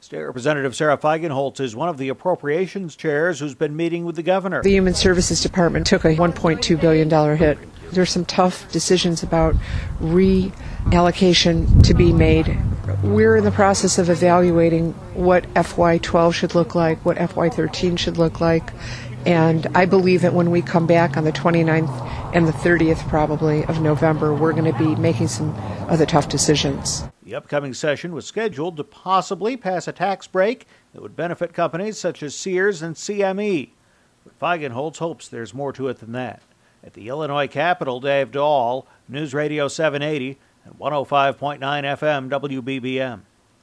State Representative Sarah Feigenholtz is one of the appropriations chairs who's been meeting with the governor. The Human Services Department took a $1.2 billion hit. There's some tough decisions about reallocation to be made. We're in the process of evaluating what FY12 should look like, what FY13 should look like, and I believe that when we come back on the 29th and the 30th probably of November, we're going to be making some other tough decisions. The upcoming session was scheduled to possibly pass a tax break that would benefit companies such as Sears and CME. But Feigenholtz hopes there's more to it than that. At the Illinois Capitol, Dave Dahl, News Radio 780 and 105.9 FM WBBM.